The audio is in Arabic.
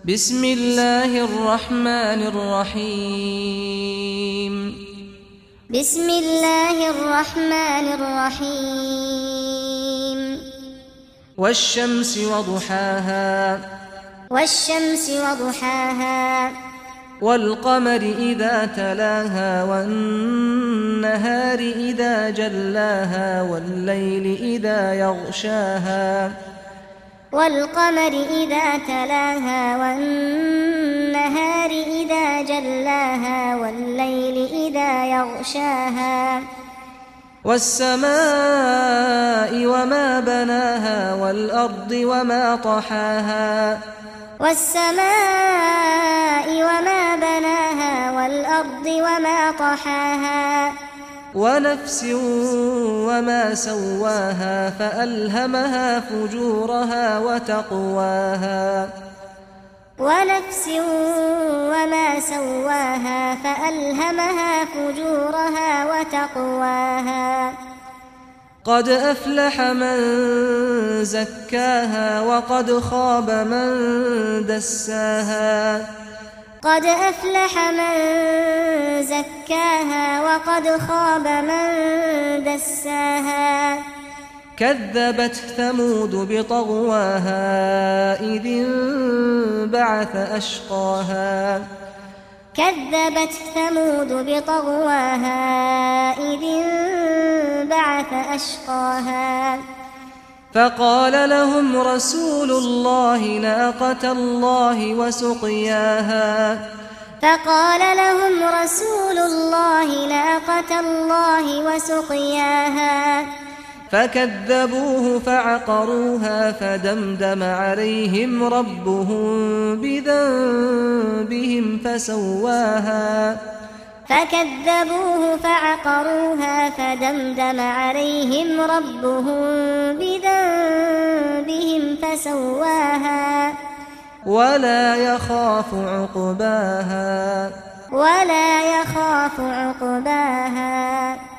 بسم الله الرحمن الرحيم بسم الله الرحمن الرحيم والشمس وضحاها والشمس وضحاها والقمر إذا تلاها والنهار إذا جلاها والليل إذا يغشاها والقمر إذا تلاها والنهار إذا جلاها والليل إذا يغشاها والسماء وما بناها والأرض وما طحاها والسماء وما بناها والأرض وما طحاها ونفس وما سواها فألهمها فجورها وتقواها ونفس وما سواها فألهمها فجورها وتقواها قد أفلح من زكاها وقد خاب من دساها قد أفلح من زكاها وقد خاب من دساها كذبت ثمود بطغواها إذ انبعث أشقاها كذبت ثمود بطغواها إذ انبعث أشقاها فقال لهم رسول الله ناقة الله وسقياها فقال لهم رسول الله ناقة الله وسقياها فكذبوه فعقروها فدمدم عليهم ربهم بذنبهم فسواها فكذبوه فعقروها فدمدم عليهم ربهم بذنبهم فسواها ولا يخاف عقباها ولا يخاف عقباها